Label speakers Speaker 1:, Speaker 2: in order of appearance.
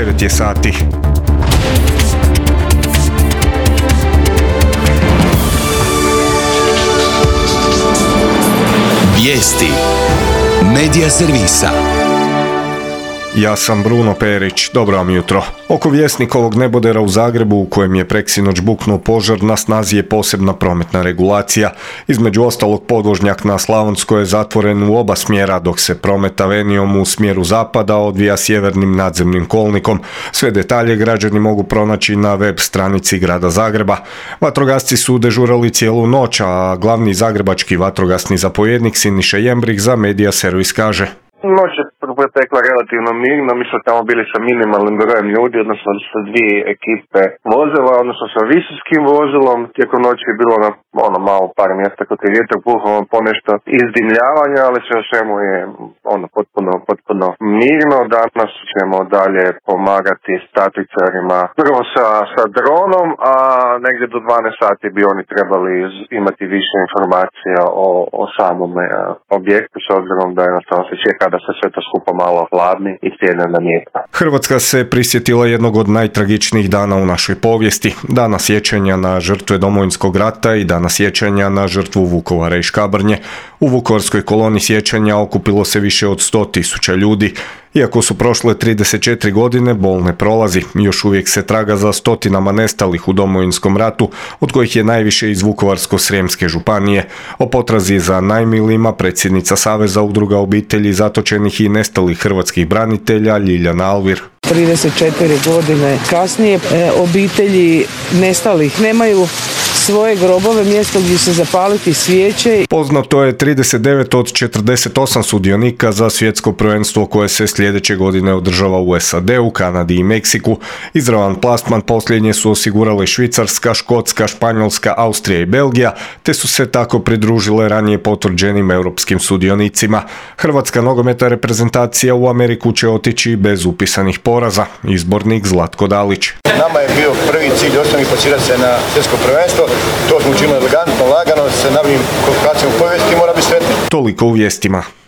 Speaker 1: 9 je sati.
Speaker 2: Vijesti Medija servisa.
Speaker 1: Ja sam Bruno Perić, dobro vam jutro. Oko Vjesnikovog nebodera u Zagrebu, u kojem je preksinoć buknuo požar, na snazi je posebna prometna regulacija. Između ostalog, podvožnjak na Slavonskoj je zatvoren u oba smjera, dok se promet avenijom u smjeru zapada odvija sjevernim nadzemnim kolnikom. Sve detalje građani mogu pronaći na web stranici Grada Zagreba. Vatrogasci su dežurali cijelu noć, a glavni zagrebački vatrogasni zapovjednik Siniša Jembrih za Medija servis kaže:
Speaker 3: Noć je protekla relativno mirno, mi smo tamo bili sa minimalnim brojem ljudi, odnosno sa dvije ekipe vozila, odnosno sa visorskim vozilom. Tijekom noći je bilo na malo par mjesta kod je vjetar puhao ponešto izdimljavanja, ali sve o svemu je potpuno mirno. Danas ćemo dalje pomagati statičarima, prvo sa dronom, a negdje do 12 sati bi oni trebali imati više informacija o samome objektu, s obzirom da jednostavno se čeka da se sve to skupo malo hladni i sjedne na mjesto.
Speaker 1: Hrvatska se prisjetila jednog od najtragičnijih dana u našoj povijesti. Dana sjećanja na žrtve Domovinskog rata i dana sjećanja na žrtvu Vukovara i Škabrnje. U Vukovarskoj koloni sjećanja okupilo se više od 100.000 ljudi. Iako su prošle 34 godine, bol ne prolazi. Još uvijek se traga za stotinama nestalih u Domovinskom ratu, od kojih je najviše iz Vukovarsko-srijemske županije. O potrazi za najmilijima predsjednica Saveza udruga obitelji zatočenih i nestalih hrvatskih branitelja Ljiljana Alvir.
Speaker 4: 34 godine kasnije obitelji nestalih nemaju svoje grobove, mjesto gdje se zapaliti svijeće.
Speaker 1: Poznato je 39 od 48 sudionika za svjetsko prvenstvo koje se sljedeće godine održava u SAD-u, Kanadi i Meksiku. Izravan plasman posljednje su osigurale Švicarska, Škotska, Španjolska, Austrija i Belgija, te su se tako pridružile ranije potvrđenim europskim sudionicima. Hrvatska nogometna reprezentacija u Ameriku će otići bez upisanih poraza. Izbornik Zlatko Dalić.
Speaker 5: Nama je bio prvi cilj osnovni plasirati se na svjetsko prvenstvo. To smo učinili elegantno, lagano, sa novim kvalifikacijom u povijesti, mora biti sretni.
Speaker 1: Toliko u vijestima.